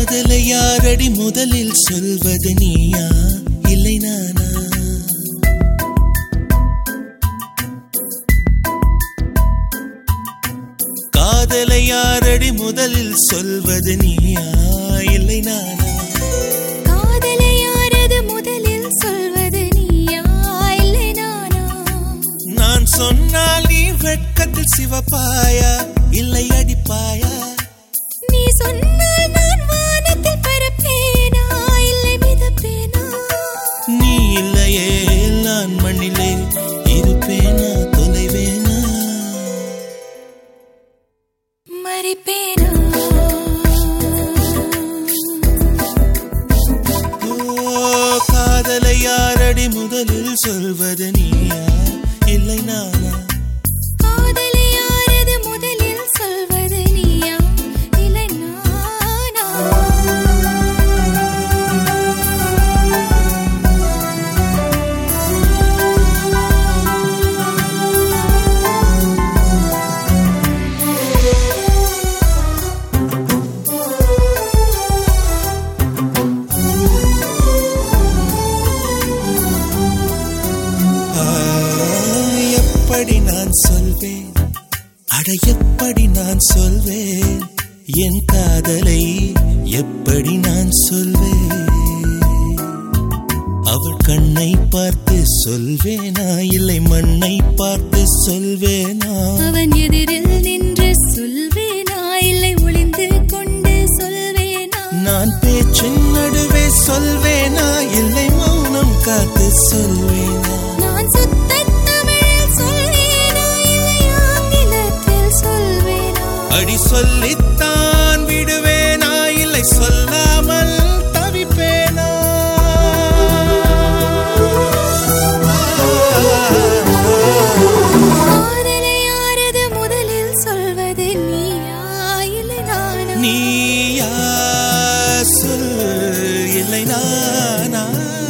காதலை யாரடி முதலில் சொல்வது நீயா இல்லை நானா? காதலை யாரடி முதலில் சொல்வது நீயா இல்லை நானா? காதலை யாரது முதலில் சொல்வது நீயா இல்லை நானா? நான் சொன்னால் நீ வெட்கத்தில் சிவப்பாயா இல்லை அடிப்பாயா? நீ சொன்னால் நான் வானத்தில் பறப்பேனா இல்லை மிதப்பேனா? நீ இல்லையே நான் மண்ணிலே இருப்பேனா தொலைவேனா மறிப்பேனா? காதலை யாரடி முதலில் சொல்வது நீயா இல்லை நானா? காதலை யாரது முதலில் சொல்வது நீயா இல்லை நானா? எப்படி நான் சொல்வேன், அட எப்படி நான் சொல்வேன், என் காதலை எப்படி நான் சொல்வேன்? அவள் கண்ணை பார்த்து சொல்வேனா இல்லை மண்ணை பார்த்து சொல்வேனா? அவன் எதிரில் நின்று சொல்வேனா இல்லை ஒளிந்து கொண்டு சொல்வேனா? நான் பேச்சின் நடுவே சொல்வேனா இல்லை மௌனம் காத்து சொல்வேனா? நான் சுத்த தமிழில் சொல்வேனா இல்லை ஆங்கிலத்தில் சொல்வேனா? அடி சொல்லித்தான் விடுவேனா இல்லை சொல்லாமல் தவிப்பேனா? காதலை யாரது முதலில் சொல்வது நீயா இல்லை நானா? நீயா சொல் இல்லை நானா?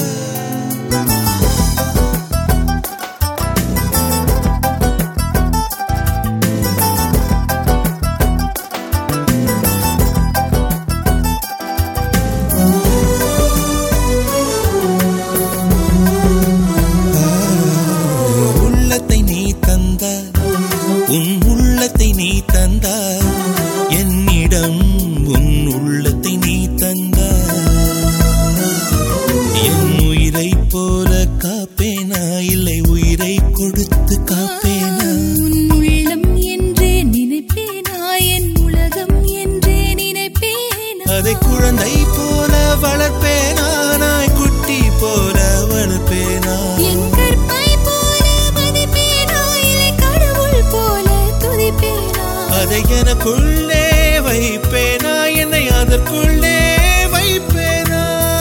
உள்ளத்தை நீ தந்தாய், உன் உள்ளத்தை நீ தந்தாய், என்னிடம் உன் உள்ளத்தை நீ தந்தாய். என் உயிரை போல காப்பேனா இல்லை உயிரை கொடுத்து காப்பேனா? உன் உள்ளம் என்றே நினைப்பேனா என் உலகம் என்றே நினைப்பேனா? அதை குழந்தை போல வளர்ப்பேனா நாய் குட்டி போல வளர்ப்பேனா? என் கற்பை போல மதிப்பேனா இல்லை கடவுள் போல துதிப்பேனா? அதை எனக்குள்ளே வைப்பேனா என்னை அதற்குள்ளே வைப்பேனா?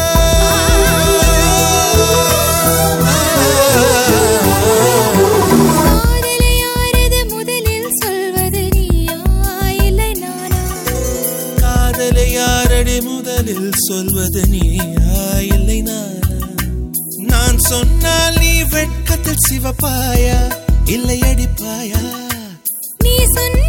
காதலை யாரது முதலில் சொல்வது நீயா இல்லை நானா? காதலை யாரடி முதலில் சொல்வது நீயா இல்லை நானா? நான் சொன்னால் நீ வெட்கத்தில் சிவப்பாயா இல்லை அடிப்பாயா? நீ சொன்ன